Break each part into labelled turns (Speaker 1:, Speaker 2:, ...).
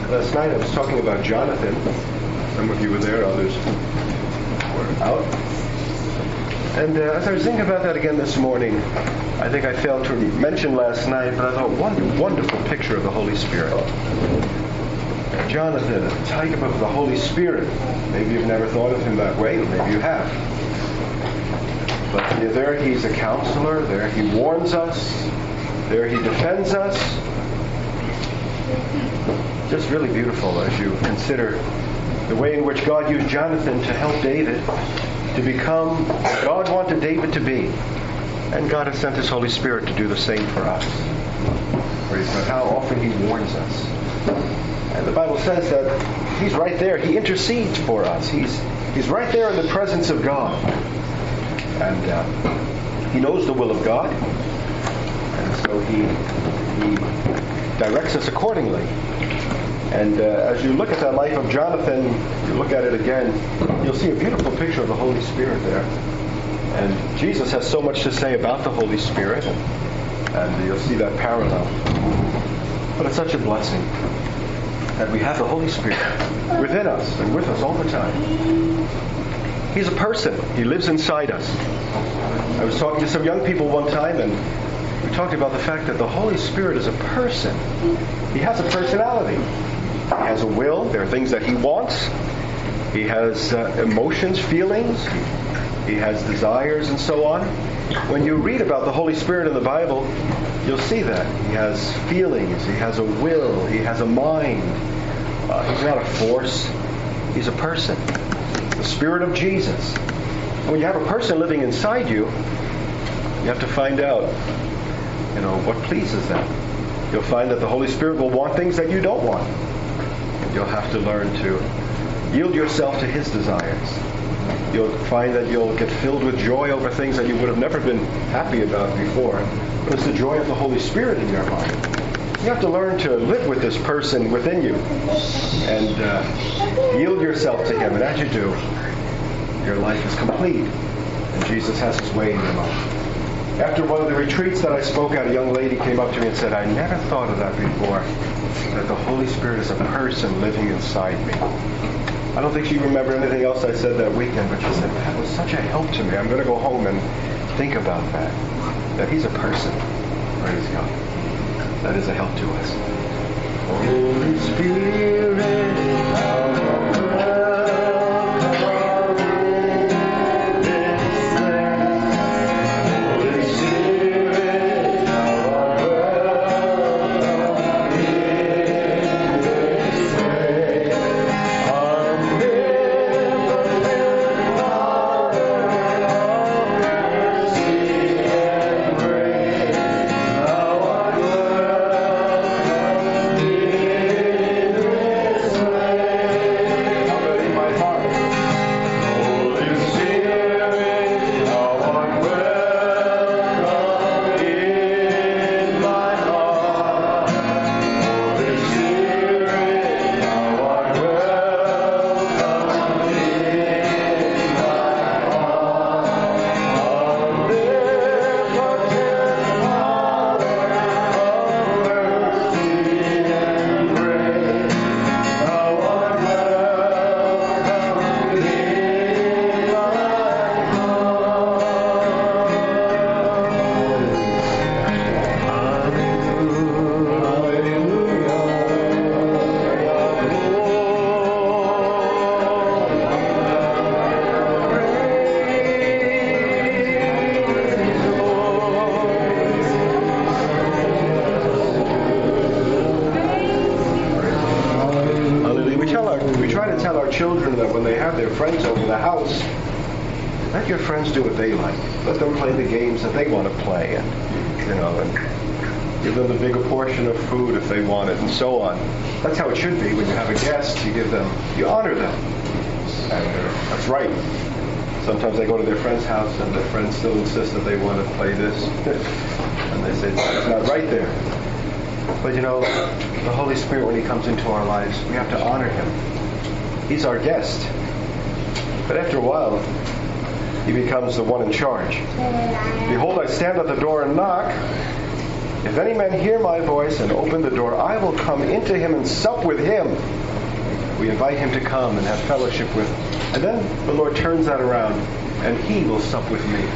Speaker 1: Last night I was talking about Jonathan. Some of you were there, others were out. And as I was thinking about that again this morning, I think I failed to mention last night, but I thought, wonderful picture of the Holy Spirit. Jonathan, a type of the Holy Spirit. Maybe you've never thought of him that way, maybe you have. But there he's a counselor, there he warns us, there he defends us. Just really beautiful as you consider the way in which God used Jonathan to help David to become what God wanted David to be. And God has sent His Holy Spirit to do the same for us. Praise God. How often He warns us. And the Bible says that He's right there. He intercedes for us. He's right there in the presence of God. And He knows the will of God. And so He directs us accordingly. And as you look at that life of Jonathan, you look at it again, you'll see a beautiful picture of the Holy Spirit there. And Jesus has so much to say about the Holy Spirit, and you'll see that parallel. But it's such a blessing that we have the Holy Spirit within us and with us all the time. He's a person. He lives inside us. I was talking to some young people one time, and we talked about the fact that the Holy Spirit is a person. He has a personality. He has a will. There are things that He wants. He has emotions, feelings. He has desires and so on. When you read about the Holy Spirit in the Bible, you'll see that. He has feelings. He has a will. He has a mind. He's not a force. He's a person. The Spirit of Jesus. And when you have a person living inside you, you have to find out, what pleases them. You'll find that the Holy Spirit will want things that you don't want. And you'll have to learn to yield yourself to His desires. You'll find that you'll get filled with joy over things that you would have never been happy about before. But it's the joy of the Holy Spirit in your heart. You have to learn to live with this person within you and yield yourself to Him. And as you do, your life is complete. And Jesus has His way in your life. After one of the retreats that I spoke at, a young lady came up to me and said, I never thought of that before, that the Holy Spirit is a person living inside me. I don't think she remembered anything else I said that weekend, but she said, that was such a help to me. I'm going to go home and think about that He's a person. Praise God. That is a help to us. Holy Spirit, children that when they have their friends over the house, let your friends do what they like. Let them play the games that they want to play, and and give them the bigger portion of food if they want it, and so on. That's how it should be. When you have a guest, you honor them. And that's right. Sometimes they go to their friend's house and their friends still insist that they want to play this. And they say, it's not right there. But the Holy Spirit, when He comes into our lives, we have to honor Him. He's our guest. But after a while, He becomes the one in charge. Behold, I stand at the door and knock. If any man hear my voice and open the door, I will come into him and sup with him. We invite him to come and have fellowship with. And then the Lord turns that around, and he will sup with me.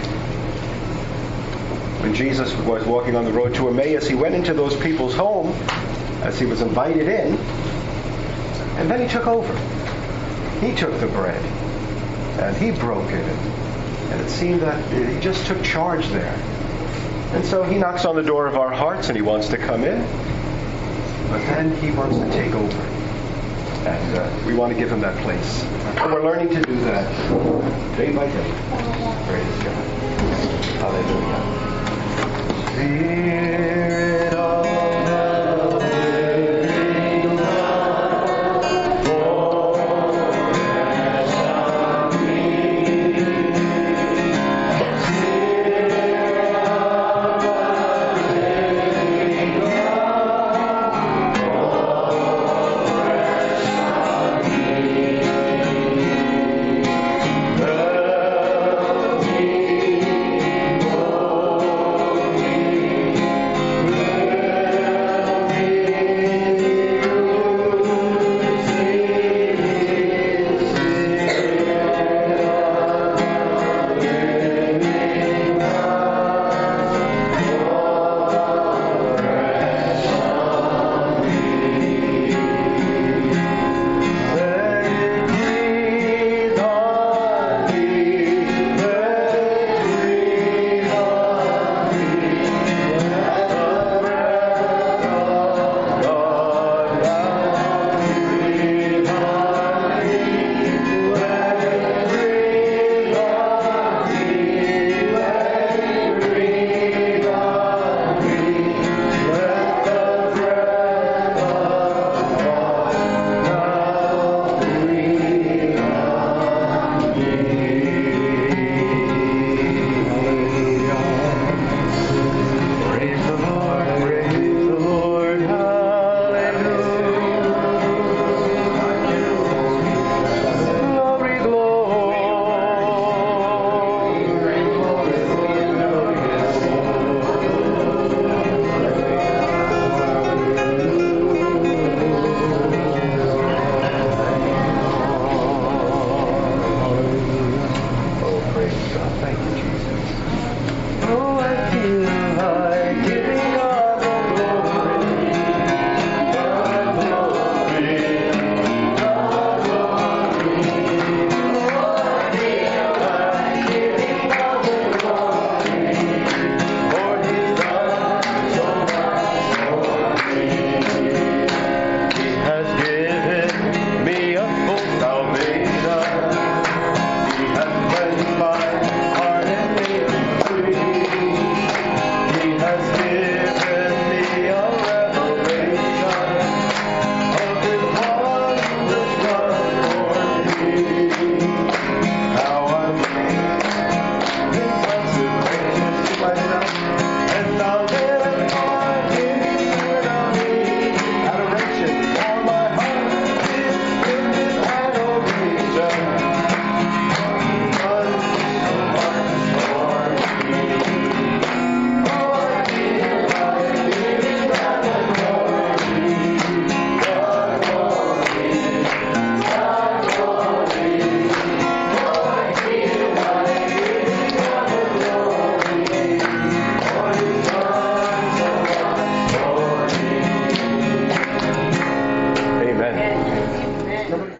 Speaker 1: When Jesus was walking on the road to Emmaus, he went into those people's home as he was invited in, and then he took over. He took the bread, and he broke it, and it seemed that he just took charge there. And so he knocks on the door of our hearts, and he wants to come in, but then he wants to take over. And we want to give him that place. And we're learning to do that day by day. Praise God. Hallelujah. Spirit of